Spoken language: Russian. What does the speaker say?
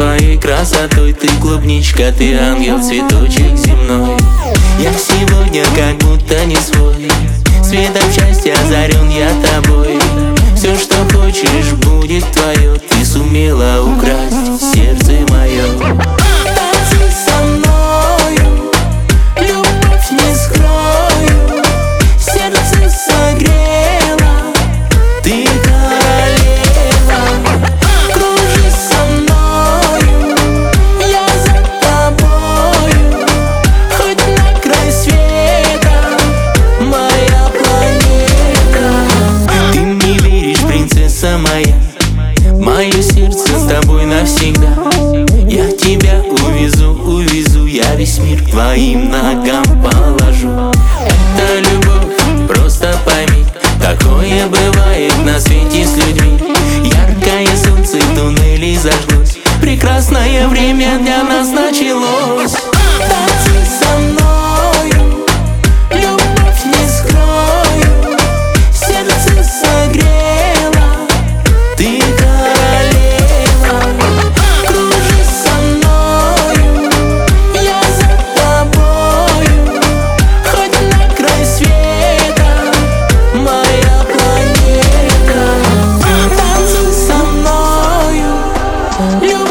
твоей красотой. Ты клубничка, ты ангел, цветочек земной. Я сегодня как будто не свой, светом счастья озарен я тобой. Все, что хочешь, будет твое. Ты сумела украсть сердце мое. Танцуй со мною, любовь не скрою, сердце согрела, ты королева. Кружи со мною, я за тобою, хоть на край света, моя планета. Ты мне веришь, принцесса моя, мое сердце с тобой навсегда. Я тебя увезу, увезу, я весь мир к твоим ногам положу. Это любовь, просто пойми, такое бывает на свете с людьми. Яркое солнце в туннеле зажглось, прекрасное время для нас началось. Танцуй со мною, любовь не скрою, сердце согрела, ты королева. Кружи со мною, я за тобою, хоть на край света, моя планета. Танцуй со мною, любовь